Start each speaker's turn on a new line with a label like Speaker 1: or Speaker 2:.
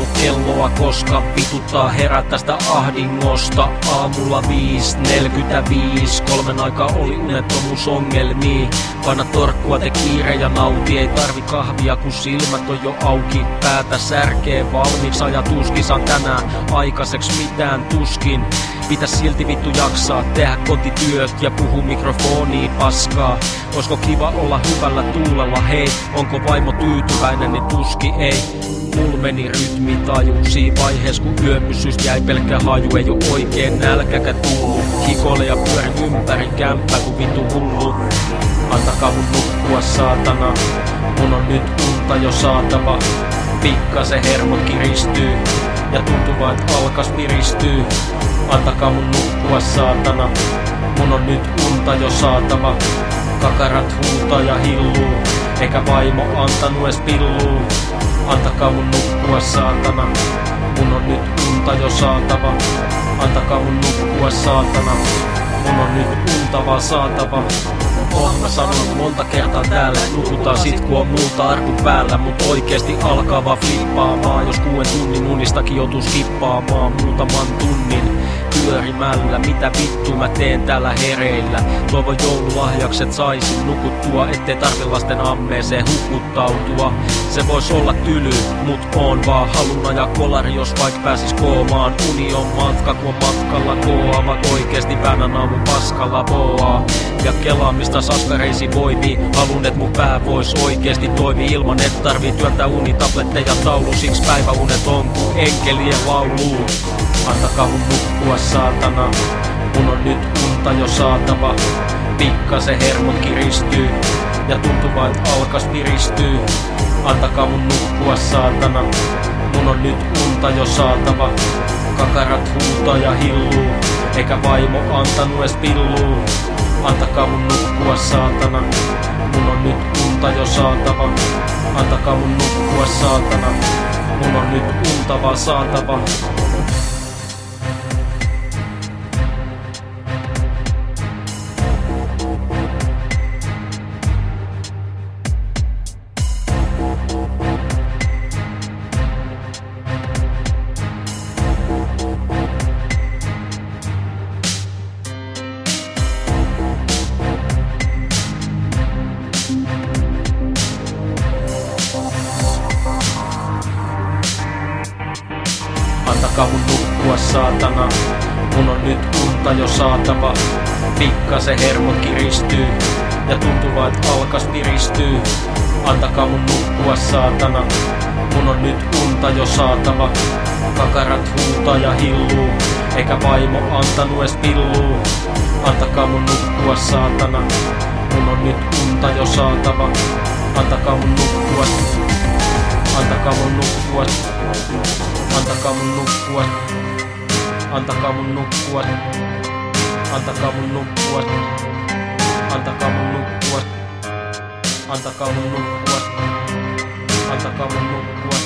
Speaker 1: kattonut kelloa, koska vituttaa herät tästä ahdingosta. Aamulla 5:45, 3 aikaa oli unettomuusongelmia. Paina torkkua, te kiire ja nauti, ei tarvi kahvia kun silmät on jo auki. Päätä särkee valmiiksi, ajatuskisan tänään aikaiseks mitään tuskin. Pitäis silti vittu jaksaa tehdä kotityöt ja puhu mikrofoniin paskaa. Oisko kiva olla hyvällä tuulella, hei? Onko vaimo tyytyväinen, niin tuski ei. Mul meni rytmitaju siinä vaiheessa kun yömysystä jäi pelkkä haju. Ei oo oikeen nälkäkä tullu. Hikoile ja pyöri ympäri kämppää kun vittu hullu. Antakaa mun nukkua saatana. Mun on nyt unta jo saatava. Pikkasen hermot kiristyy ja tuntuu vaan et alkas piristyy. Antakaa mun nukkua saatana. Mun on nyt unta jo saatava. Kakarat huutaa ja hilluu, eikä vaimo antanut ees pilluu. Antakaa mun nukkua saatana. Mun on nyt unta jo saatava. Antakaa mun nukkua saatana. Mun on nyt unta vaan saatava. Oon mä sanonut monta kertaa täällä, nukutaan sit kun on multa arku päällä. Mut oikeesti alkaa vaan flippaamaan, jos 6 tunnin unistakin joutuu skippaamaan muutaman tunnin pyörimällä. Mitä vittu mä teen täällä hereillä? Toivon joululahjakset saisin nukuttua, ettei tarvi lasten ammeeseen hukuttautua. Se vois olla tyly, mut oon vaan haluna ja kolari, jos vaik pääsis koomaan. Uni on matka, kun on matkalla koava. Oikeesti väännän aamun paskalla boaa ja kelaamista saskareisi voimii. Halun et mun pää vois oikeesti toimi ilman et tarvii työntää unitabletteja taulu. Siks päiväunet on ku enkelien laulu. Antakaa mun nukkua saatana. Mun on nyt unta jo saatava. Pikkasen hermot kiristyy ja tuntuu vaan et alkas piristyy. Antakaa mun nukkua saatana. Mun on nyt unta jo saatava. Kakarat huutaa ja hilluu, eikä vaimo antanut ees pilluu. Antakaa mun nukkua saatana. Mun on nyt unta jo saatava. Antakaa mun nukkua saatana. Mun on nyt unta vaan saatava. Antakaa mun nukkua saatana. Mun on nyt unta jo saatava. Pikkasen hermot kiristyy ja tuntuu vaan et alkas piristyy. Antakaa mun nukkua saatana. Mun on nyt unta jo saatava. Kakarat huutaa ja hilluu, eikä vaimo antanut ees pilluu. Antakaa mun nukkua saatana. Mun on nyt unta jo saatava. Antakaa mun nukkua. Antakaa mun nukkua. Antakaa mun nukkua. Antakaa mun nukkua. Antakaa mun nukkua. Antakaa mun nukkua. Antakaa mun nukkua. Antakaa mun nukkua.